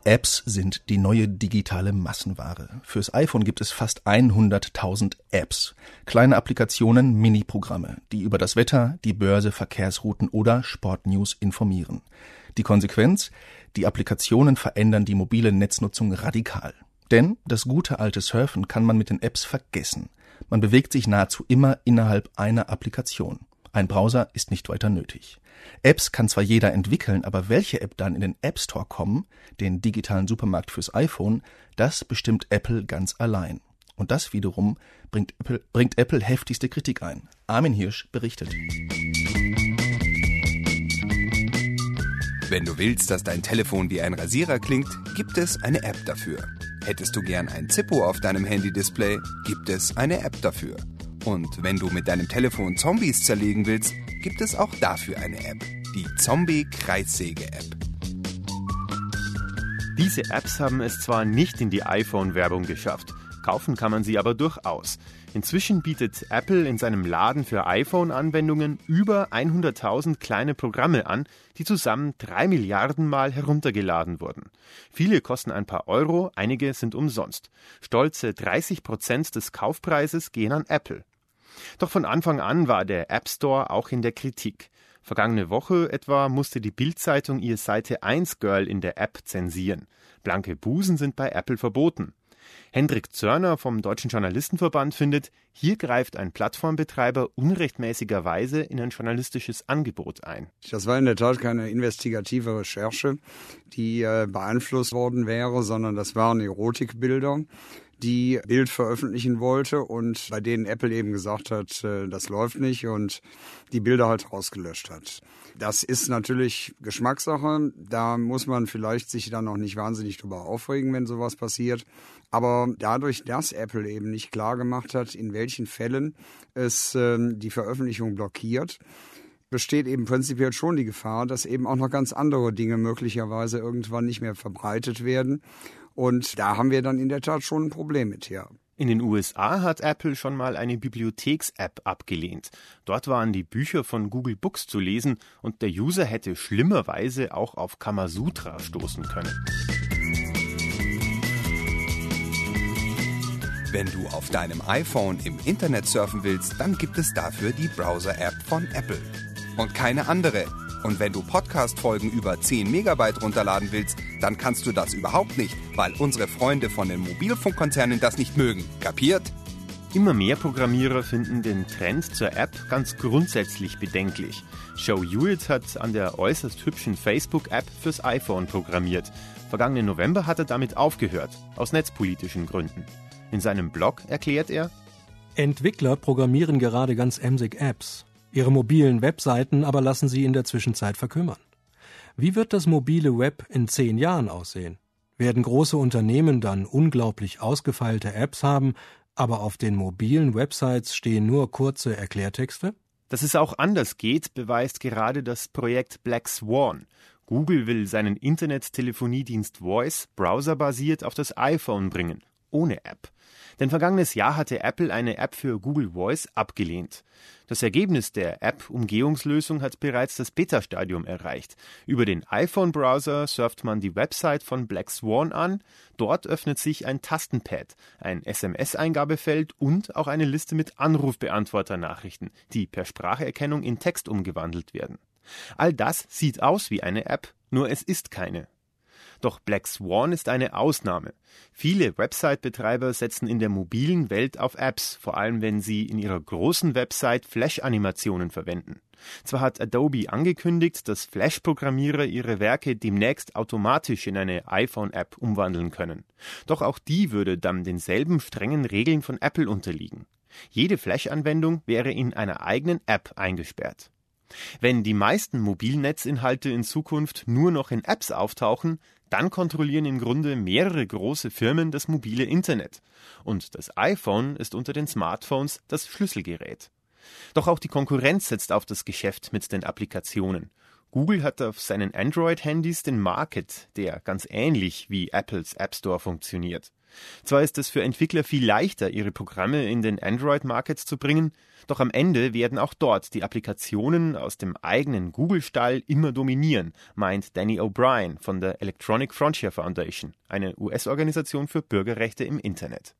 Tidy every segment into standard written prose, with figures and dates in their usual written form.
Apps sind die neue digitale Massenware. Fürs iPhone gibt es fast 100.000 Apps. Kleine Applikationen, Mini-Programme, die über das Wetter, die Börse, Verkehrsrouten oder Sportnews informieren. Die Konsequenz? Die Applikationen verändern die mobile Netznutzung radikal. Denn das gute alte Surfen kann man mit den Apps vergessen. Man bewegt sich nahezu immer innerhalb einer Applikation. Ein Browser ist nicht weiter nötig. Apps kann zwar jeder entwickeln, aber welche App dann in den App Store kommen, den digitalen Supermarkt fürs iPhone, das bestimmt Apple ganz allein. Und das wiederum bringt Apple heftigste Kritik ein. Armin Hirsch berichtet. Wenn du willst, dass dein Telefon wie ein Rasierer klingt, gibt es eine App dafür. Hättest du gern ein Zippo auf deinem Handy-Display, gibt es eine App dafür. Und wenn du mit deinem Telefon Zombies zerlegen willst, gibt es auch dafür eine App. Die Zombie-Kreissäge-App. Diese Apps haben es zwar nicht in die iPhone-Werbung geschafft, kaufen kann man sie aber durchaus. Inzwischen bietet Apple in seinem Laden für iPhone-Anwendungen über 100.000 kleine Programme an, die zusammen 3 Milliarden Mal heruntergeladen wurden. Viele kosten ein paar Euro, einige sind umsonst. Stolze 30% des Kaufpreises gehen an Apple. Doch von Anfang an war der App Store auch in der Kritik. Vergangene Woche etwa musste die Bild-Zeitung ihr Seite-1-Girl in der App zensieren. Blanke Busen sind bei Apple verboten. Hendrik Zörner vom Deutschen Journalistenverband findet, hier greift ein Plattformbetreiber unrechtmäßigerweise in ein journalistisches Angebot ein. Das war in der Tat keine investigative Recherche, die beeinflusst worden wäre, sondern das waren Erotikbilder, die Bild veröffentlichen wollte und bei denen Apple eben gesagt hat, das läuft nicht und die Bilder halt rausgelöscht hat. Das ist natürlich Geschmackssache, da muss man vielleicht sich dann noch nicht wahnsinnig drüber aufregen, wenn sowas passiert. Aber dadurch, dass Apple eben nicht klar gemacht hat, in welchen Fällen es die Veröffentlichung blockiert, besteht eben prinzipiell schon die Gefahr, dass eben auch noch ganz andere Dinge möglicherweise irgendwann nicht mehr verbreitet werden. Und da haben wir dann in der Tat schon ein Problem mit her. In den USA hat Apple schon mal eine Bibliotheks-App abgelehnt. Dort waren die Bücher von Google Books zu lesen und der User hätte schlimmerweise auch auf Kamasutra stoßen können. Wenn du auf deinem iPhone im Internet surfen willst, dann gibt es dafür die Browser-App von Apple. Und keine andere. Und wenn du Podcast-Folgen über 10 Megabyte runterladen willst, dann kannst du das überhaupt nicht, weil unsere Freunde von den Mobilfunkkonzernen das nicht mögen. Kapiert? Immer mehr Programmierer finden den Trend zur App ganz grundsätzlich bedenklich. Joe Hewitt hat an der äußerst hübschen Facebook-App fürs iPhone programmiert. Vergangenen November hat er damit aufgehört, aus netzpolitischen Gründen. In seinem Blog erklärt er: Entwickler programmieren gerade ganz emsig Apps. Ihre mobilen Webseiten aber lassen sie in der Zwischenzeit verkümmern. Wie wird das mobile Web in 10 Jahren aussehen? Werden große Unternehmen dann unglaublich ausgefeilte Apps haben, aber auf den mobilen Websites stehen nur kurze Erklärtexte? Dass es auch anders geht, beweist gerade das Projekt Black Swan. Google will seinen Internet-Telefoniedienst Voice browserbasiert auf das iPhone bringen, ohne App. Denn vergangenes Jahr hatte Apple eine App für Google Voice abgelehnt. Das Ergebnis der App-Umgehungslösung hat bereits das Beta-Stadium erreicht. Über den iPhone-Browser surft man die Website von Black Swan an. Dort öffnet sich ein Tastenpad, ein SMS-Eingabefeld und auch eine Liste mit Anrufbeantworternachrichten, die per Spracherkennung in Text umgewandelt werden. All das sieht aus wie eine App, nur es ist keine. Doch Black Swan ist eine Ausnahme. Viele Website-Betreiber setzen in der mobilen Welt auf Apps, vor allem wenn sie in ihrer großen Website Flash-Animationen verwenden. Zwar hat Adobe angekündigt, dass Flash-Programmierer ihre Werke demnächst automatisch in eine iPhone-App umwandeln können. Doch auch die würde dann denselben strengen Regeln von Apple unterliegen. Jede Flash-Anwendung wäre in einer eigenen App eingesperrt. Wenn die meisten Mobilnetzinhalte in Zukunft nur noch in Apps auftauchen, dann kontrollieren im Grunde mehrere große Firmen das mobile Internet. Und das iPhone ist unter den Smartphones das Schlüsselgerät. Doch auch die Konkurrenz setzt auf das Geschäft mit den Applikationen. Google hat auf seinen Android-Handys den Market, der ganz ähnlich wie Apples App Store funktioniert. Zwar ist es für Entwickler viel leichter, ihre Programme in den Android-Market zu bringen, doch am Ende werden auch dort die Applikationen aus dem eigenen Google-Stall immer dominieren, meint Danny O'Brien von der Electronic Frontier Foundation, eine US-Organisation für Bürgerrechte im Internet.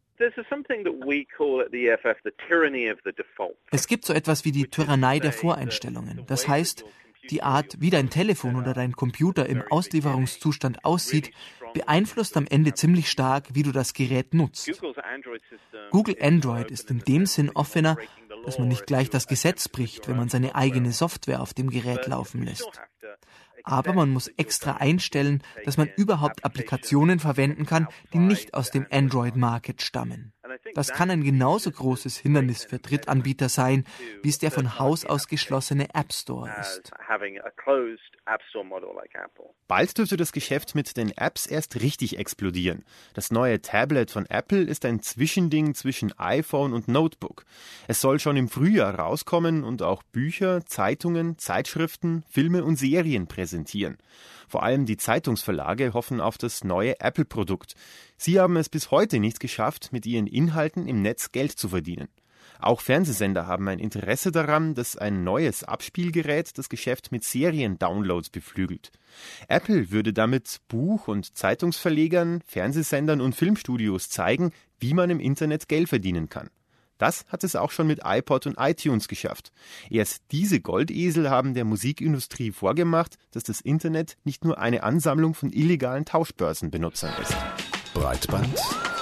Es gibt so etwas wie die Tyrannei der Voreinstellungen. Das heißt, die Art, wie dein Telefon oder dein Computer im Auslieferungszustand aussieht, beeinflusst am Ende ziemlich stark, wie du das Gerät nutzt. Google Android ist in dem Sinn offener, dass man nicht gleich das Gesetz bricht, wenn man seine eigene Software auf dem Gerät laufen lässt. Aber man muss extra einstellen, dass man überhaupt Applikationen verwenden kann, die nicht aus dem Android-Market stammen. Das kann ein genauso großes Hindernis für Drittanbieter sein, wie es der von Haus aus geschlossene App Store ist. Bald dürfte das Geschäft mit den Apps erst richtig explodieren. Das neue Tablet von Apple ist ein Zwischending zwischen iPhone und Notebook. Es soll schon im Frühjahr rauskommen und auch Bücher, Zeitungen, Zeitschriften, Filme und Serien präsentieren. Vor allem die Zeitungsverlage hoffen auf das neue Apple-Produkt. Sie haben es bis heute nicht geschafft, mit ihren Inhalten im Netz Geld zu verdienen. Auch Fernsehsender haben ein Interesse daran, dass ein neues Abspielgerät das Geschäft mit Serien-Downloads beflügelt. Apple würde damit Buch- und Zeitungsverlegern, Fernsehsendern und Filmstudios zeigen, wie man im Internet Geld verdienen kann. Das hat es auch schon mit iPod und iTunes geschafft. Erst diese Goldesel haben der Musikindustrie vorgemacht, dass das Internet nicht nur eine Ansammlung von illegalen Tauschbörsenbenutzern ist. Breitband